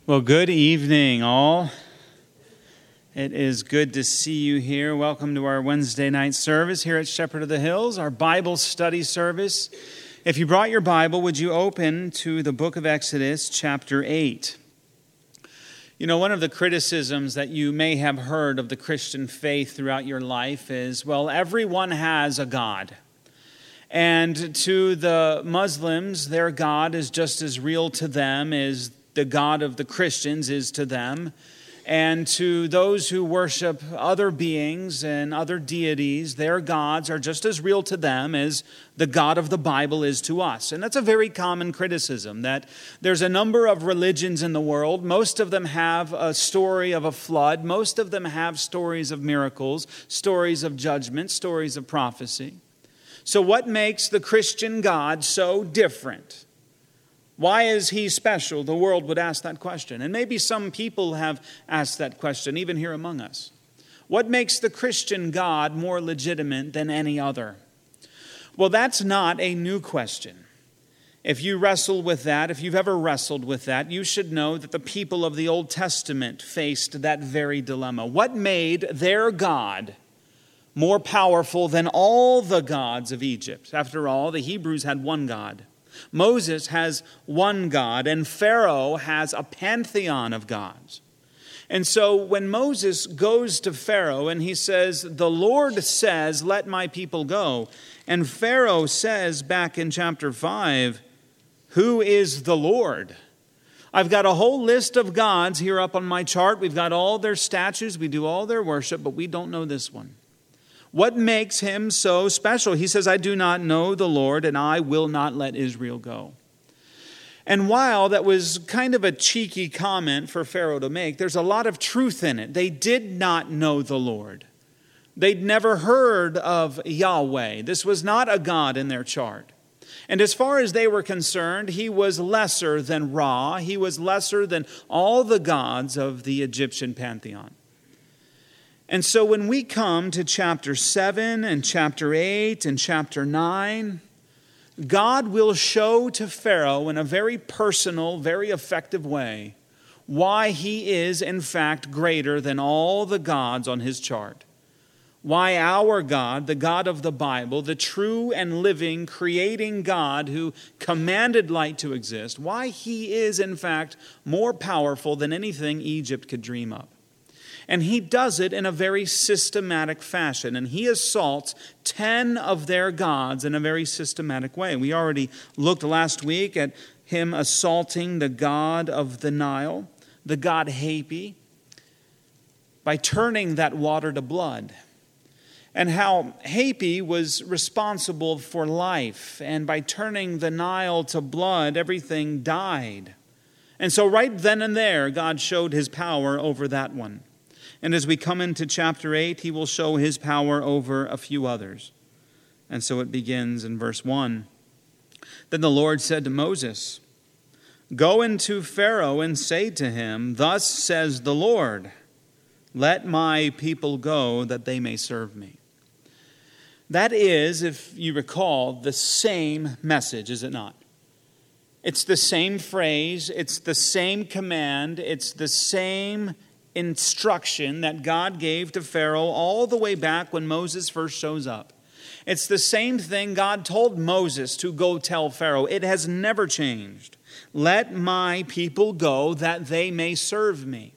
Well, good evening, all. It is good to see you here. Welcome to our Wednesday night service here at Shepherd of the Hills, our Bible study service. If you brought your Bible, would you open to the book of Exodus, chapter 8? You know, one of the criticisms that you may have heard of the Christian faith throughout your life is, well, everyone has a God. And to the Muslims, their God is just as real to them as the God of the Christians is to them. And to those who worship other beings and other deities, their gods are just as real to them as the God of the Bible is to us. And that's a very common criticism, that there's a number of religions in the world. Most of them have a story of a flood. Most of them have stories of miracles, stories of judgment, stories of prophecy. So what makes the Christian God so different? Why is he special? The world would ask that question. And maybe some people have asked that question, even here among us. What makes the Christian God more legitimate than any other? Well, that's not a new question. If you wrestle with that, if you've ever wrestled with that, you should know that the people of the Old Testament faced that very dilemma. What made their God more powerful than all the gods of Egypt? After all, the Hebrews had one God. Moses has one God, and Pharaoh has a pantheon of gods. And so when Moses goes to Pharaoh and he says, "The Lord says, let my people go," and Pharaoh says back in chapter 5, "Who is the Lord?" I've got a whole list of gods here up on my chart. We've got all their statues, we do all their worship, but we don't know this one. What makes him so special? He says, "I do not know the Lord, and I will not let Israel go." And while that was kind of a cheeky comment for Pharaoh to make, there's a lot of truth in it. They did not know the Lord. They'd never heard of Yahweh. This was not a God in their chart. And as far as they were concerned, he was lesser than Ra. He was lesser than all the gods of the Egyptian pantheon. And so when we come to chapter 7 and chapter 8 and chapter 9, God will show to Pharaoh in a very personal, very effective way why he is in fact greater than all the gods on his chart. Why our God, the God of the Bible, the true and living creating God who commanded light to exist, why he is in fact more powerful than anything Egypt could dream up. And he does it in a very systematic fashion. And he assaults 10 of their gods in a very systematic way. We already looked last week at him assaulting the god of the Nile, the god Hapi, by turning that water to blood. And how Hapi was responsible for life. And by turning the Nile to blood, everything died. And so right then and there, God showed his power over that one. And as we come into chapter 8, he will show his power over a few others. And so it begins in verse 1. Then the Lord said to Moses, "Go into Pharaoh and say to him, 'Thus says the Lord, let my people go that they may serve me.'" That is, if you recall, the same message, is it not? It's the same phrase, it's the same command, it's the same instruction that God gave to Pharaoh all the way back when Moses first shows up. It's the same thing God told Moses to go tell Pharaoh. It has never changed. Let my people go that they may serve me.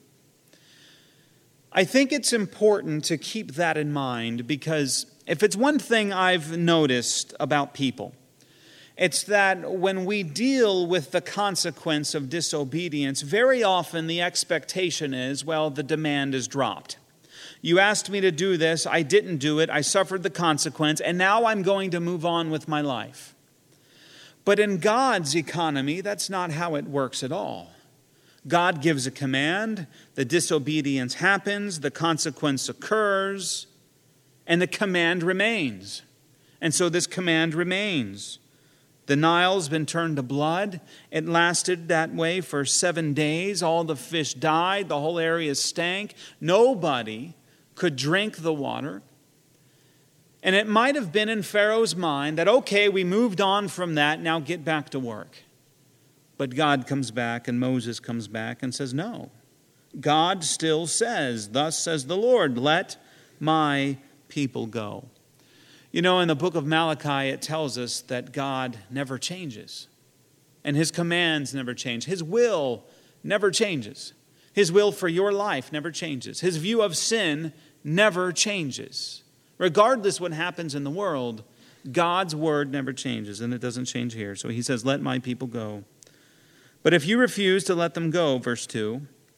I think it's important to keep that in mind, because if it's one thing I've noticed about people, it's that when we deal with the consequence of disobedience, very often the expectation is, well, the demand is dropped. You asked me to do this, I didn't do it, I suffered the consequence, and now I'm going to move on with my life. But in God's economy, that's not how it works at all. God gives a command, the disobedience happens, the consequence occurs, and the command remains. And so this command remains. The Nile's been turned to blood. It lasted that way for 7 days. All the fish died. The whole area stank. Nobody could drink the water. And it might have been in Pharaoh's mind that, okay, we moved on from that, now get back to work. But God comes back and Moses comes back and says, no. God still says, thus says the Lord, let my people go. You know, in the book of Malachi, it tells us that God never changes. And his commands never change. His will never changes. His will for your life never changes. His view of sin never changes. Regardless what happens in the world, God's word never changes, and it doesn't change here. So he says, let my people go. But if you refuse to let them go, verse 2,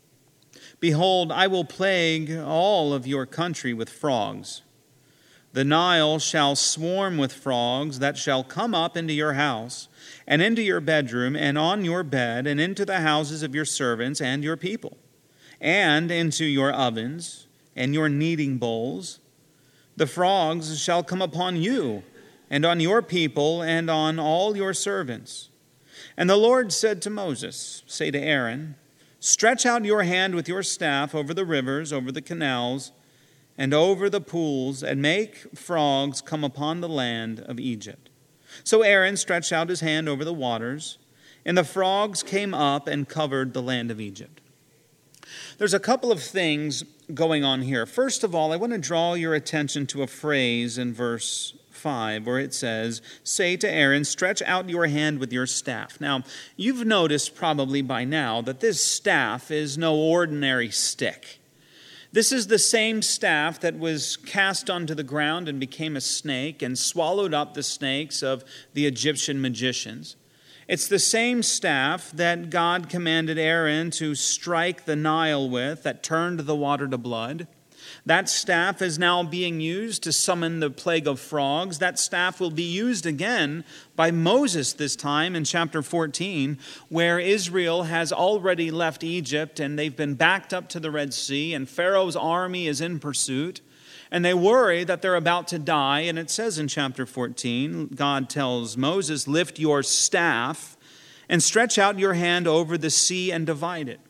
behold, I will plague all of your country with frogs. The Nile shall swarm with frogs that shall come up into your house and into your bedroom and on your bed and into the houses of your servants and your people and into your ovens and your kneading bowls. The frogs shall come upon you and on your people and on all your servants. And the Lord said to Moses, say to Aaron, stretch out your hand with your staff over the rivers, over the canals, and over the pools, and make frogs come upon the land of Egypt. So Aaron stretched out his hand over the waters, and the frogs came up and covered the land of Egypt. There's a couple of things going on here. First of all, I want to draw your attention to a phrase in verse 5 where it says, say to Aaron, stretch out your hand with your staff. Now, you've noticed probably by now that this staff is no ordinary stick. This is the same staff that was cast onto the ground and became a snake and swallowed up the snakes of the Egyptian magicians. It's the same staff that God commanded Aaron to strike the Nile with that turned the water to blood. That staff is now being used to summon the plague of frogs. That staff will be used again by Moses this time in chapter 14, where Israel has already left Egypt and they've been backed up to the Red Sea and Pharaoh's army is in pursuit. And they worry that they're about to die. And it says in chapter 14, God tells Moses, lift your staff and stretch out your hand over the sea and divide it.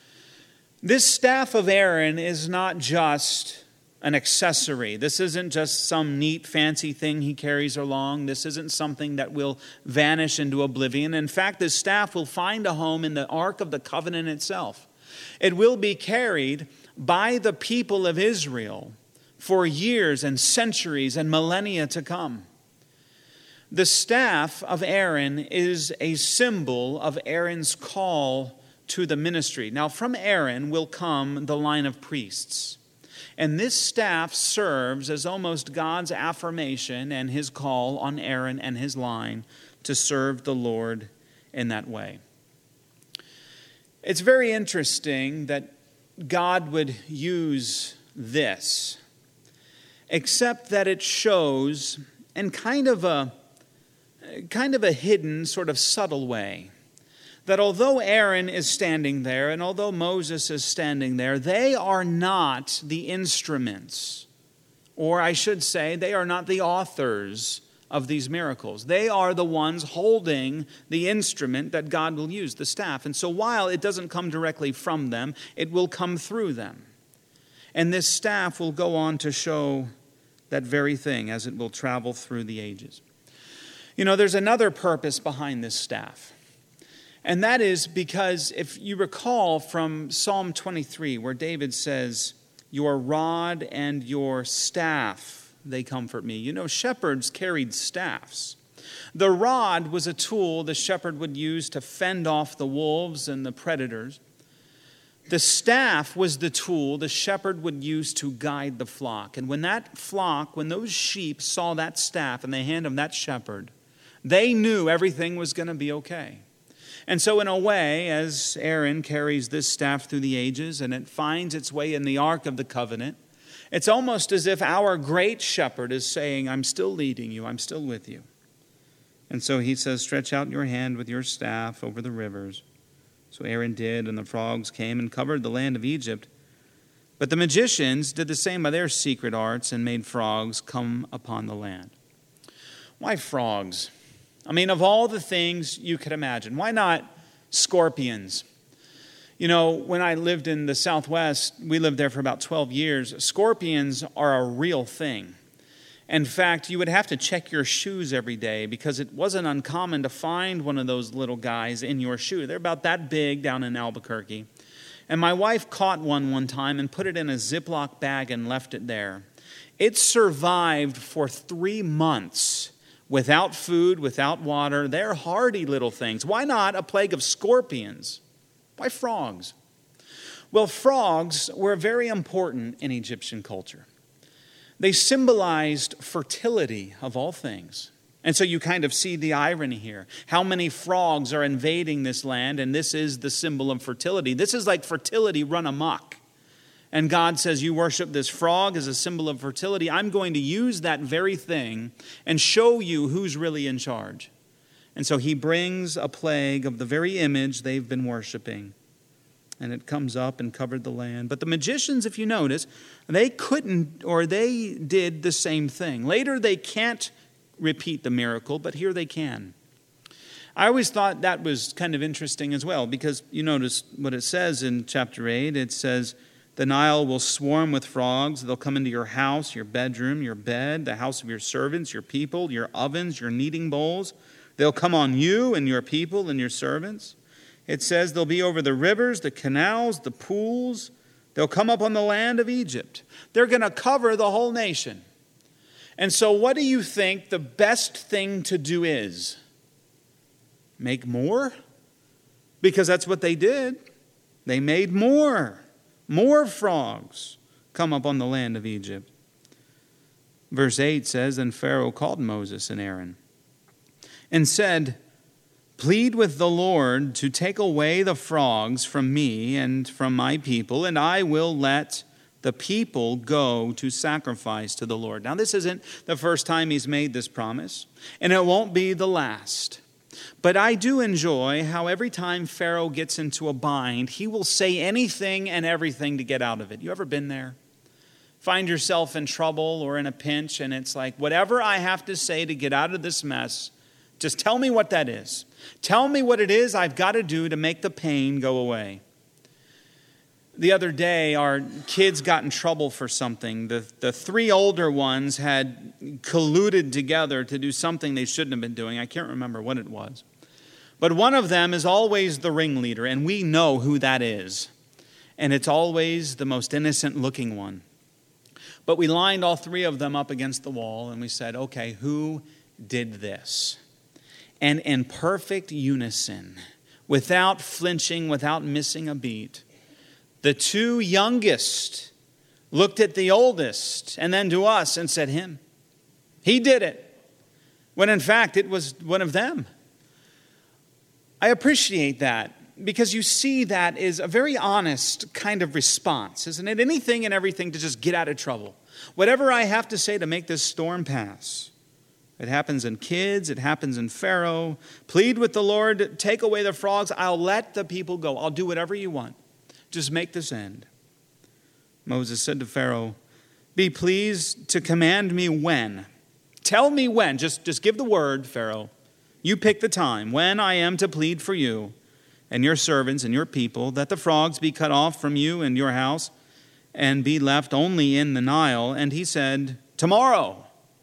This staff of Aaron is not just an accessory. This isn't just some neat, fancy thing he carries along. This isn't something that will vanish into oblivion. In fact, this staff will find a home in the Ark of the Covenant itself. It will be carried by the people of Israel for years and centuries and millennia to come. The staff of Aaron is a symbol of Aaron's call to the ministry. Now, from Aaron will come the line of priests. And this staff serves as almost God's affirmation and his call on Aaron and his line to serve the Lord in that way. It's very interesting that God would use this, except that it shows in kind of a hidden, sort of subtle way, that although Aaron is standing there and although Moses is standing there, they are not the instruments, or I should say, they are not the authors of these miracles. They are the ones holding the instrument that God will use, the staff. And so while it doesn't come directly from them, it will come through them. And this staff will go on to show that very thing as it will travel through the ages. You know, there's another purpose behind this staff. And that is because if you recall from Psalm 23, where David says, your rod and your staff, they comfort me. You know, shepherds carried staffs. The rod was a tool the shepherd would use to fend off the wolves and the predators. The staff was the tool the shepherd would use to guide the flock. And when those sheep saw that staff in the hand of that shepherd, they knew everything was going to be okay. And so in a way, as Aaron carries this staff through the ages and it finds its way in the Ark of the Covenant, it's almost as if our great shepherd is saying, I'm still leading you, I'm still with you. And so he says, stretch out your hand with your staff over the rivers. So Aaron did, and the frogs came and covered the land of Egypt. But the magicians did the same by their secret arts and made frogs come upon the land. Why frogs? I mean, of all the things you could imagine, why not scorpions? You know, when I lived in the Southwest, we lived there for about 12 years, scorpions are a real thing. In fact, you would have to check your shoes every day because it wasn't uncommon to find one of those little guys in your shoe. They're about that big down in Albuquerque. And my wife caught one time and put it in a Ziploc bag and left it there. It survived for 3 months without food, without water. They're hardy little things. Why not a plague of scorpions? Why frogs? Well, frogs were very important in Egyptian culture. They symbolized fertility of all things. And so you kind of see the irony here. How many frogs are invading this land, and this is the symbol of fertility. This is like fertility run amok. And God says, you worship this frog as a symbol of fertility. I'm going to use that very thing and show you who's really in charge. And so he brings a plague of the very image they've been worshiping. And it comes up and covered the land. But the magicians, if you notice, they couldn't, or they did the same thing. Later, they can't repeat the miracle, but here they can. I always thought that was kind of interesting as well, because you notice what it says in chapter 8. It says, the Nile will swarm with frogs. They'll come into your house, your bedroom, your bed, the house of your servants, your people, your ovens, your kneading bowls. They'll come on you and your people and your servants. It says they'll be over the rivers, the canals, the pools. They'll come up on the land of Egypt. They're going to cover the whole nation. And so what do you think the best thing to do is? Make more? Because that's what they did. They made more. More frogs come up on the land of Egypt. Verse 8 says, then Pharaoh called Moses and Aaron and said, plead with the Lord to take away the frogs from me and from my people, and I will let the people go to sacrifice to the Lord. Now, this isn't the first time he's made this promise, and it won't be the last. But I do enjoy how every time Pharaoh gets into a bind, he will say anything and everything to get out of it. You ever been there? Find yourself in trouble or in a pinch, and it's like, whatever I have to say to get out of this mess, just tell me what that is. Tell me what it is I've got to do to make the pain go away. The other day, our kids got in trouble for something. The 3 older ones had colluded together to do something they shouldn't have been doing. I can't remember what it was. But one of them is always the ringleader, and we know who that is. And it's always the most innocent-looking one. But we lined all 3 of them up against the wall, and we said, okay, who did this? And in perfect unison, without flinching, without missing a beat, the 2 youngest looked at the oldest and then to us and said, him. He did it. When in fact it was one of them. I appreciate that because you see that is a very honest kind of response, isn't it? Anything and everything to just get out of trouble. Whatever I have to say to make this storm pass. It happens in kids. It happens in Pharaoh. Plead with the Lord. Take away the frogs. I'll let the people go. I'll do whatever you want. Just make this end. Moses said to Pharaoh, be pleased to command me when. Tell me when. Just give the word, Pharaoh. You pick the time when I am to plead for you and your servants and your people, that the frogs be cut off from you and your house and be left only in the Nile. And he said, tomorrow.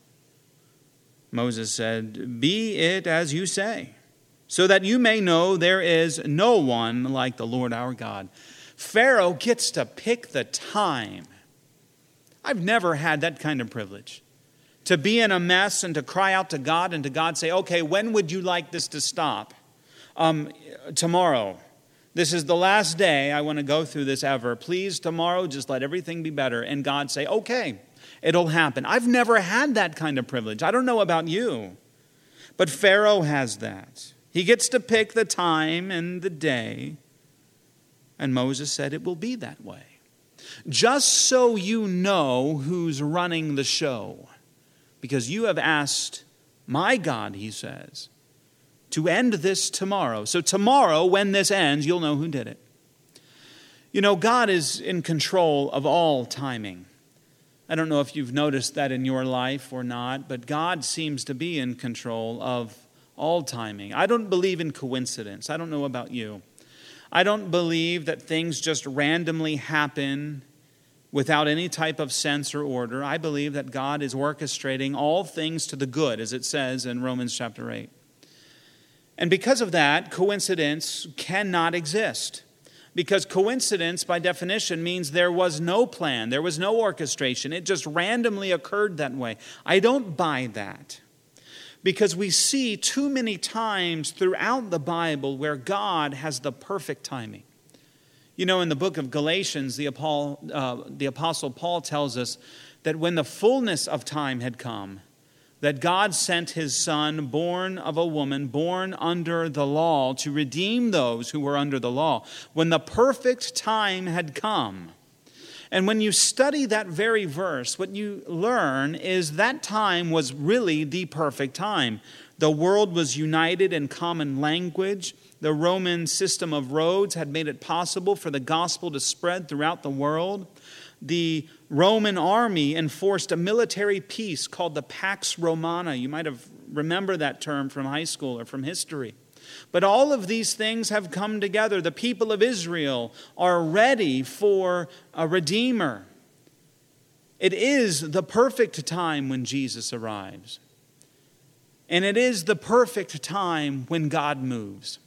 Moses said, be it as you say, so that you may know there is no one like the Lord our God. Pharaoh gets to pick the time. I've never had that kind of privilege. To be in a mess and to cry out to God and to God say, okay, when would you like this to stop? Tomorrow. This is the last day I want to go through this ever. Please, tomorrow, just let everything be better. And God say, okay, it'll happen. I've never had that kind of privilege. I don't know about you. But Pharaoh has that. He gets to pick the time and the day. And Moses said it will be that way. Just so you know who's running the show. Because you have asked my God, he says, to end this tomorrow. So tomorrow, when this ends, you'll know who did it. You know, God is in control of all timing. I don't know if you've noticed that in your life or not, but God seems to be in control of all timing. I don't believe in coincidence. I don't know about you. I don't believe that things just randomly happen without any type of sense or order. I believe that God is orchestrating all things to the good, as it says in Romans chapter 8. And because of that, coincidence cannot exist. Because coincidence, by definition, means there was no plan, there was no orchestration. It just randomly occurred that way. I don't buy that. Because we see too many times throughout the Bible where God has the perfect timing. You know, in the book of Galatians, the Apostle Paul tells us that when the fullness of time had come, that God sent his Son, born of a woman, born under the law, to redeem those who were under the law. When the perfect time had come. And when you study that very verse, what you learn is that time was really the perfect time. The world was united in common language. The Roman system of roads had made it possible for the gospel to spread throughout the world. The Roman army enforced a military peace called the Pax Romana. You might have remembered that term from high school or from history. But all of these things have come together. The people of Israel are ready for a Redeemer. It is the perfect time when Jesus arrives. And it is the perfect time when God moves.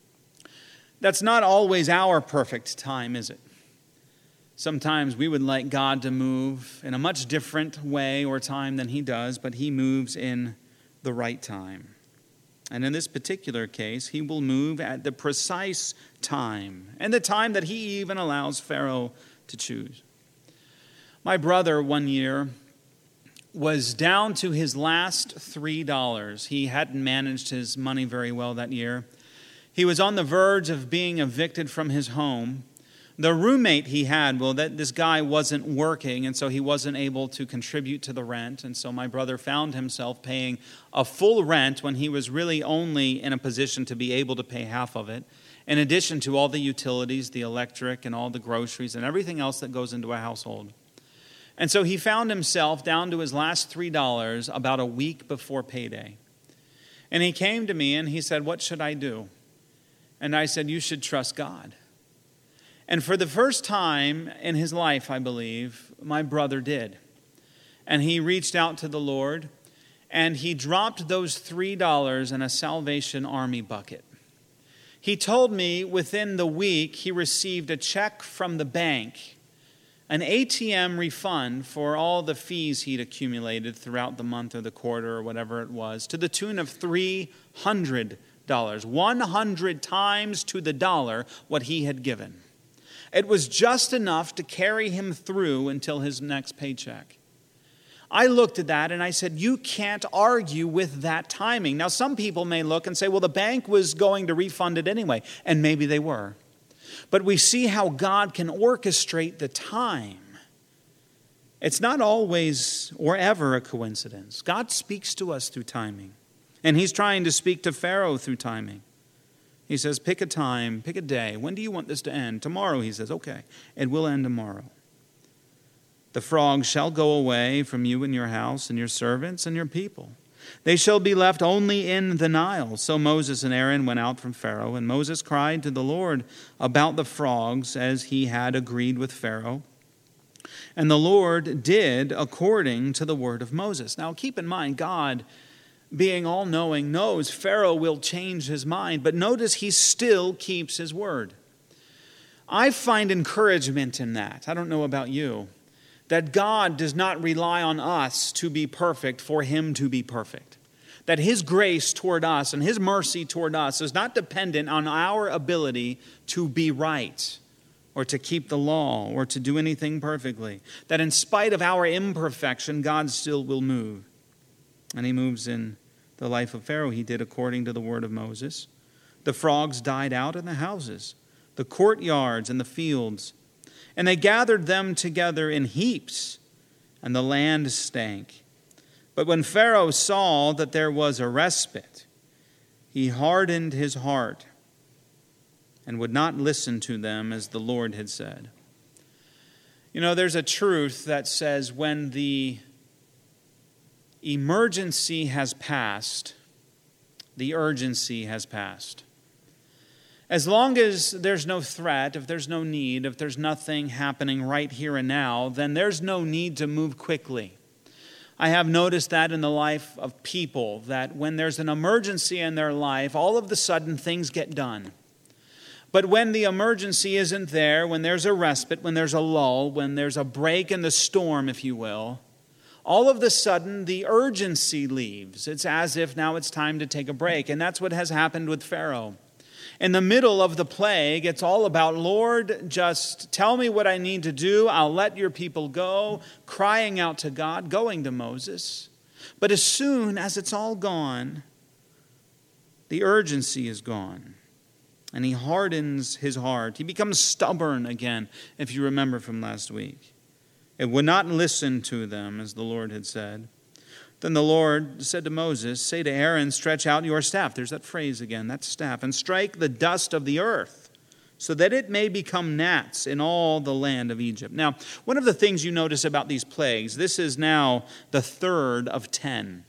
That's not always our perfect time, is it? Sometimes we would like God to move in a much different way or time than he does, but he moves in the right time. And in this particular case, he will move at the precise time, and the time that he even allows Pharaoh to choose. My brother one year was down to his last $3. He hadn't managed his money very well that year. He was on the verge of being evicted from his home. The roommate he had, this guy wasn't working, and so he wasn't able to contribute to the rent. And so my brother found himself paying a full rent when he was really only in a position to be able to pay half of it, in addition to all the utilities, the electric, and all the groceries, and everything else that goes into a household. And so he found himself down to his last $3 about a week before payday. And he came to me and he said, "What should I do?" And I said, "You should trust God." And for the first time in his life, I believe, my brother did. And he reached out to the Lord, and he dropped those $3 in a Salvation Army bucket. He told me within the week he received a check from the bank, an ATM refund for all the fees he'd accumulated throughout the month or the quarter or whatever it was, to the tune of $300, 100 times to the dollar what he had given. It was just enough to carry him through until his next paycheck. I looked at that and I said, you can't argue with that timing. Now, some people may look and say, well, the bank was going to refund it anyway. And maybe they were. But we see how God can orchestrate the time. It's not always or ever a coincidence. God speaks to us through timing. And he's trying to speak to Pharaoh through timing. He says, pick a time, pick a day. When do you want this to end? Tomorrow, he says. Okay, it will end tomorrow. The frogs shall go away from you and your house and your servants and your people. They shall be left only in the Nile. So Moses and Aaron went out from Pharaoh, and Moses cried to the Lord about the frogs as he had agreed with Pharaoh. And the Lord did according to the word of Moses. Now keep in mind, God, being all-knowing, knows Pharaoh will change his mind, but notice he still keeps his word. I find encouragement in that. I don't know about you. That God does not rely on us to be perfect for him to be perfect. That his grace toward us and his mercy toward us is not dependent on our ability to be right or to keep the law or to do anything perfectly. That in spite of our imperfection, God still will move. And he moves in the life of Pharaoh. He did according to the word of Moses. The frogs died out in the houses, the courtyards and the fields, and they gathered them together in heaps, and the land stank. But when Pharaoh saw that there was a respite, he hardened his heart and would not listen to them as the Lord had said. You know, there's a truth that says when the emergency has passed, the urgency has passed. As long as there's no threat, if there's no need, if there's nothing happening right here and now, then there's no need to move quickly. I have noticed that in the life of people, that when there's an emergency in their life, all of a sudden things get done. But when the emergency isn't there, when there's a respite, when there's a lull, when there's a break in the storm, if you will, all of a sudden the urgency leaves. It's as if now it's time to take a break. And that's what has happened with Pharaoh. In the middle of the plague, it's all about, Lord, just tell me what I need to do. I'll let your people go, crying out to God, going to Moses. But as soon as it's all gone, the urgency is gone. And he hardens his heart. He becomes stubborn again, if you remember from last week. It would not listen to them, as the Lord had said. Then the Lord said to Moses, say to Aaron, stretch out your staff. There's that phrase again, that staff. And strike the dust of the earth, so that it may become gnats in all the land of Egypt. Now, one of the things you notice about these plagues, this is now the third of 10.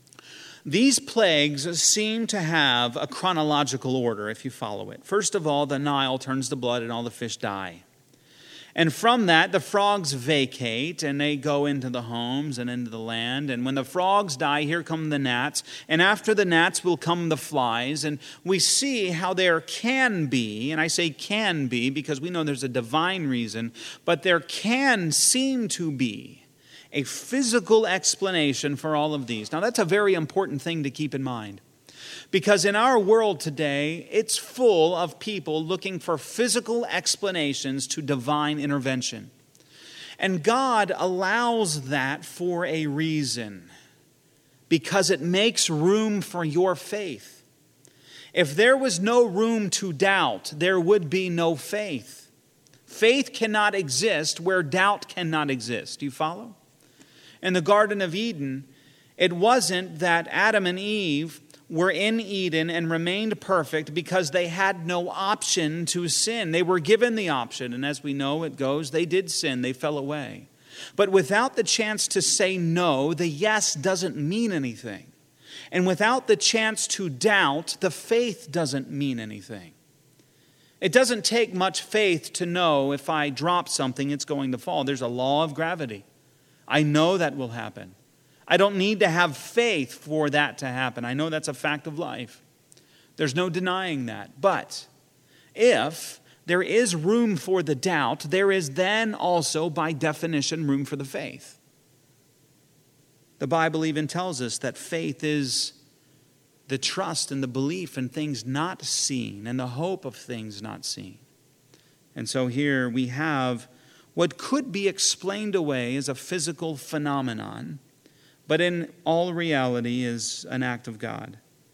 These plagues seem to have a chronological order, if you follow it. First of all, the Nile turns to blood and all the fish die. And from that, the frogs vacate, and they go into the homes and into the land. And when the frogs die, here come the gnats. And after the gnats will come the flies. And we see how there can be, and I say can be because we know there's a divine reason, but there can seem to be a physical explanation for all of these. Now, that's a very important thing to keep in mind. Because in our world today, it's full of people looking for physical explanations to divine intervention. And God allows that for a reason, because it makes room for your faith. If there was no room to doubt, there would be no faith. Faith cannot exist where doubt cannot exist. Do you follow? In the Garden of Eden, it wasn't that Adam and Eve were in Eden and remained perfect because they had no option to sin. They were given the option, and as we know it goes, they did sin, they fell away. But without the chance to say no, the yes doesn't mean anything. And without the chance to doubt, the faith doesn't mean anything. It doesn't take much faith to know if I drop something, it's going to fall. There's a law of gravity. I know that will happen. I don't need to have faith for that to happen. I know that's a fact of life. There's no denying that. But if there is room for the doubt, there is then also, by definition, room for the faith. The Bible even tells us that faith is the trust and the belief in things not seen and the hope of things not seen. And so here we have what could be explained away as a physical phenomenon, but in all reality is an act of God.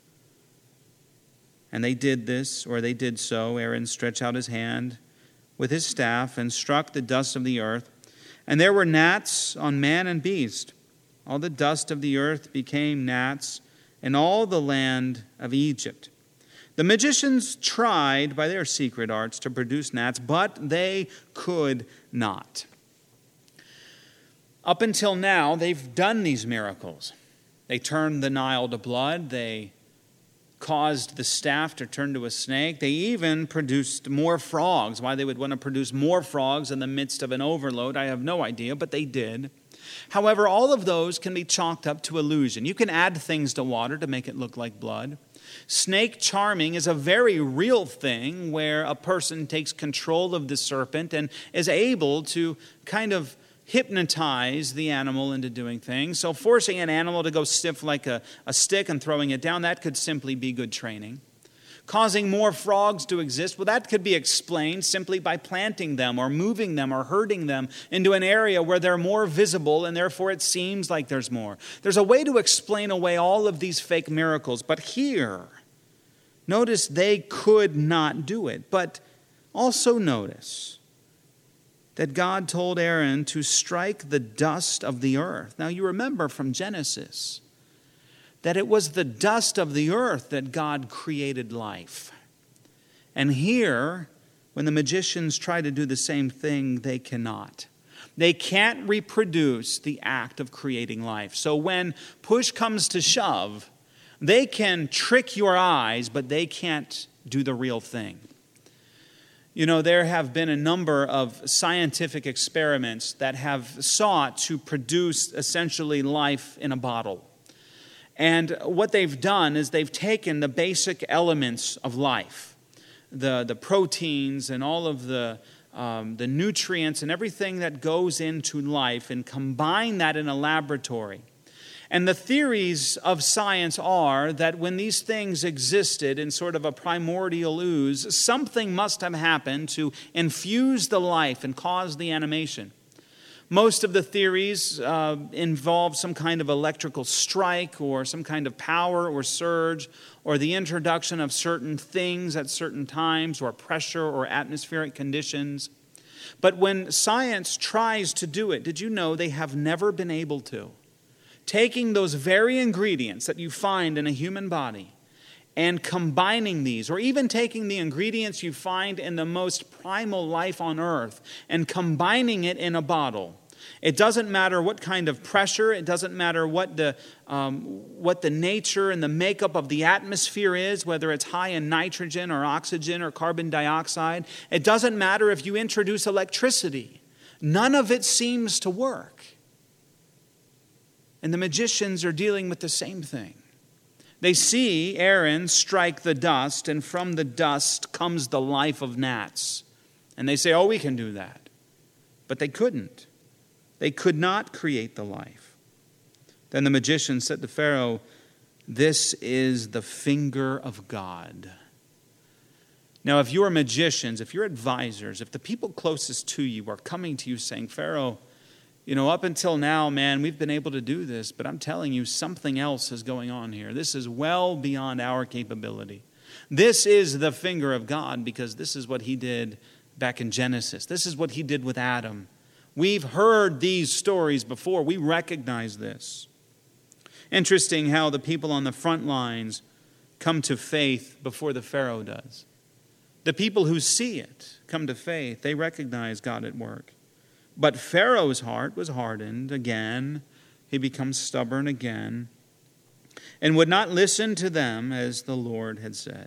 And they did this, or they did so. Aaron stretched out his hand with his staff and struck the dust of the earth. And there were gnats on man and beast. All the dust of the earth became gnats in all the land of Egypt. The magicians tried by their secret arts to produce gnats, but they could not. Up until now, they've done these miracles. They turned the Nile to blood. They caused the staff to turn to a snake. They even produced more frogs. Why they would want to produce more frogs in the midst of an overload, I have no idea, but they did. However, all of those can be chalked up to illusion. You can add things to water to make it look like blood. Snake charming is a very real thing where a person takes control of the serpent and is able to kind of hypnotize the animal into doing things. So forcing an animal to go stiff like a stick and throwing it down, that could simply be good training. Causing more frogs to exist, well, that could be explained simply by planting them or moving them or herding them into an area where they're more visible and therefore it seems like there's more. There's a way to explain away all of these fake miracles, but here, notice they could not do it. But also notice that God told Aaron to strike the dust of the earth. Now you remember from Genesis that it was the dust of the earth that God created life. And here, when the magicians try to do the same thing, they cannot. They can't reproduce the act of creating life. So when push comes to shove, they can trick your eyes, but they can't do the real thing. You know, there have been a number of scientific experiments that have sought to produce essentially life in a bottle. And what they've done is they've taken the basic elements of life, the proteins and all of the nutrients and everything that goes into life, and combine that in a laboratory. And the theories of science are that when these things existed in sort of a primordial ooze, something must have happened to infuse the life and cause the animation. Most of the theories involve some kind of electrical strike or some kind of power or surge, or the introduction of certain things at certain times, or pressure or atmospheric conditions. But when science tries to do it, did you know they have never been able to? Taking those very ingredients that you find in a human body and combining these, or even taking the ingredients you find in the most primal life on earth and combining it in a bottle. It doesn't matter what kind of pressure, it doesn't matter what the nature and the makeup of the atmosphere is, whether it's high in nitrogen or oxygen or carbon dioxide. It doesn't matter if you introduce electricity. None of it seems to work. And the magicians are dealing with the same thing. They see Aaron strike the dust, and from the dust comes the life of gnats. And they say, oh, we can do that. But they couldn't. They could not create the life. Then the magician said to Pharaoh, this is the finger of God. Now, if you're magicians, if you're advisors, if the people closest to you are coming to you saying, Pharaoh, you know, up until now, man, we've been able to do this, but I'm telling you, something else is going on here. This is well beyond our capability. This is the finger of God, because this is what he did back in Genesis. This is what he did with Adam. We've heard these stories before. We recognize this. Interesting how the people on the front lines come to faith before the Pharaoh does. The people who see it come to faith. They recognize God at work. But Pharaoh's heart was hardened again. He becomes stubborn again and would not listen to them as the Lord had said.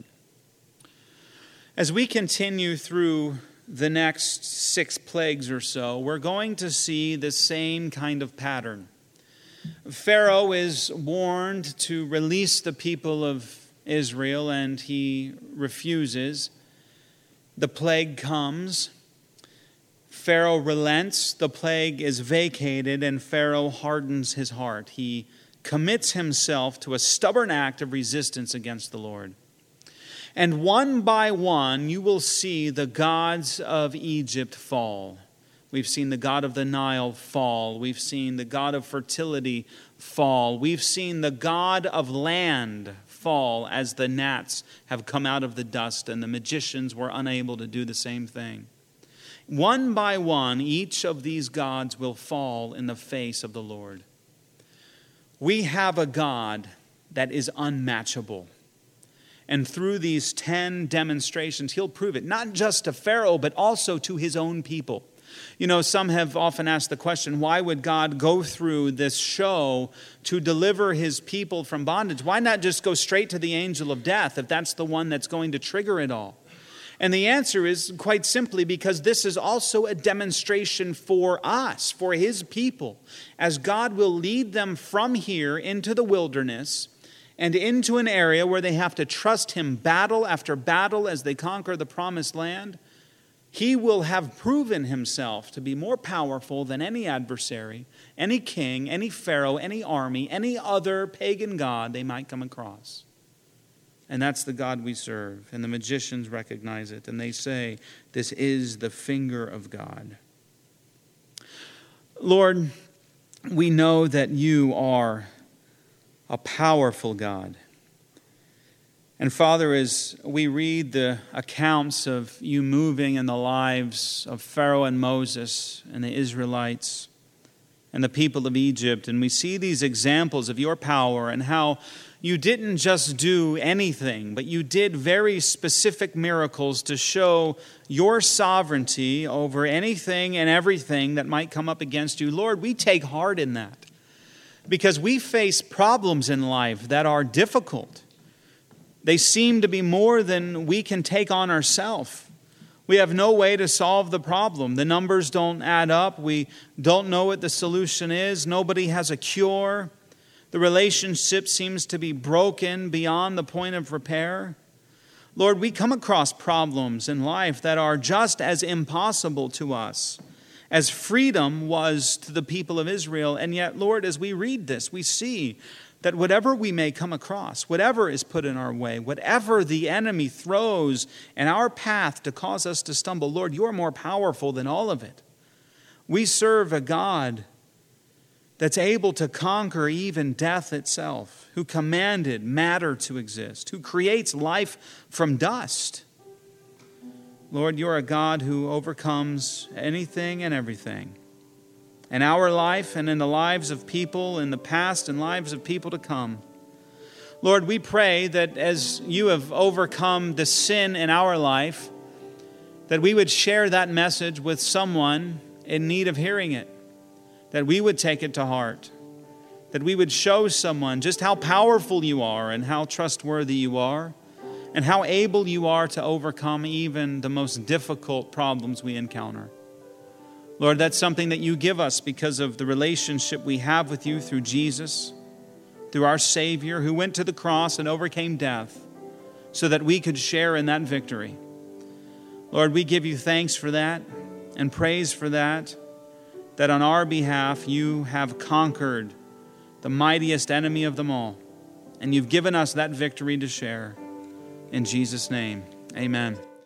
As we continue through the next 6 plagues or so, we're going to see the same kind of pattern. Pharaoh is warned to release the people of Israel, and he refuses. The plague comes. Pharaoh relents, the plague is vacated, and Pharaoh hardens his heart. He commits himself to a stubborn act of resistance against the Lord. And one by one, you will see the gods of Egypt fall. We've seen the god of the Nile fall. We've seen the god of fertility fall. We've seen the god of land fall as the gnats have come out of the dust, and the magicians were unable to do the same thing. One by one, each of these gods will fall in the face of the Lord. We have a God that is unmatchable. And through these 10 demonstrations, he'll prove it, not just to Pharaoh, but also to his own people. You know, some have often asked the question, why would God go through this show to deliver his people from bondage? Why not just go straight to the angel of death if that's the one that's going to trigger it all? And the answer is quite simply because this is also a demonstration for us, for his people, as God will lead them from here into the wilderness and into an area where they have to trust him battle after battle as they conquer the promised land. He will have proven himself to be more powerful than any adversary, any king, any pharaoh, any army, any other pagan god they might come across. And that's the God we serve. And the magicians recognize it. And they say, this is the finger of God. Lord, we know that you are a powerful God. And Father, as we read the accounts of you moving in the lives of Pharaoh and Moses and the Israelites and the people of Egypt, and we see these examples of your power and how you didn't just do anything, but you did very specific miracles to show your sovereignty over anything and everything that might come up against you. Lord, we take heart in that because we face problems in life that are difficult. They seem to be more than we can take on ourselves. We have no way to solve the problem. The numbers don't add up. We don't know what the solution is. Nobody has a cure. The relationship seems to be broken beyond the point of repair. Lord, we come across problems in life that are just as impossible to us as freedom was to the people of Israel. And yet, Lord, as we read this, we see that whatever we may come across, whatever is put in our way, whatever the enemy throws in our path to cause us to stumble, Lord, you are more powerful than all of it. We serve a God that's able to conquer even death itself, who commanded matter to exist, who creates life from dust. Lord, you're a God who overcomes anything and everything. In our life and in the lives of people in the past and lives of people to come. Lord, we pray that as you have overcome the sin in our life, that we would share that message with someone in need of hearing it, that we would take it to heart, that we would show someone just how powerful you are and how trustworthy you are and how able you are to overcome even the most difficult problems we encounter. Lord, that's something that you give us because of the relationship we have with you through Jesus, through our Savior who went to the cross and overcame death so that we could share in that victory. Lord, we give you thanks for that and praise for that on our behalf you have conquered the mightiest enemy of them all. And you've given us that victory to share. In Jesus' name, amen.